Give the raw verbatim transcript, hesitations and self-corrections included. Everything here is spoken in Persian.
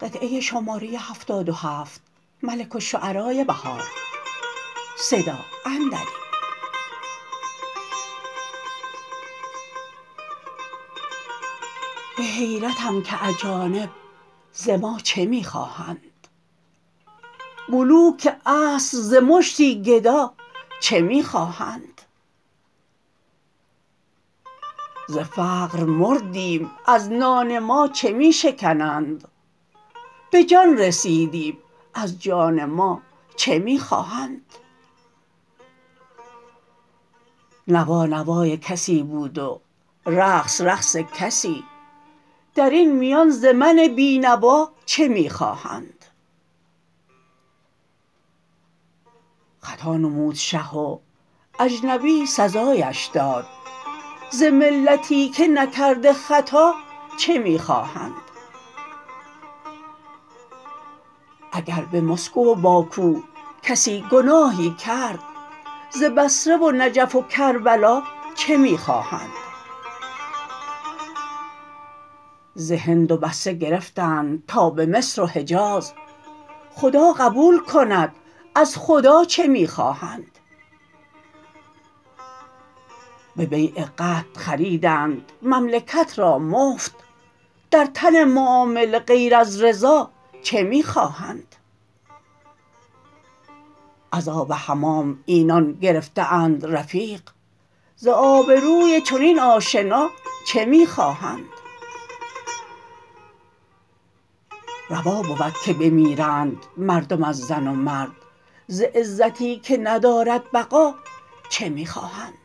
به حیرتم که اجانب ز ما چه می خواهند؟ ملوک عصر ز مشتی گدا چه می خواهند؟ ز فقر مردیم از نان ما چه می شکنند؟ به جان رسیدیم از جان ما چه می خواهند؟ نوا نوای کسی بود و رقص رقص کسی، درین میان ز من بینوا چه می خواهند؟ خطا نمود شه و اجنبی سزایش داد، ز ملتی که نکرده خطا چه می خواهند؟ اگر به مسکو و باکو کسی گناهی کرد، ز بصره و نجف و کربلا چه می خواهند؟ ز هند و بصره گرفتند تا به مصر و حجاز، خدا قبول کند از خدا چه می خواهند؟ به بیع قطع خریدند مملکت را مفت، در تن معامله غیر از رضا چه می خواهند؟ از آب حمام اینان گرفته اند رفیق، ز آبروی چنین آشنا چه می خواهند؟ روا بود که بمیرند مردم از زن و مرد، ز عزتی که ندارد بقا چه می خواهند؟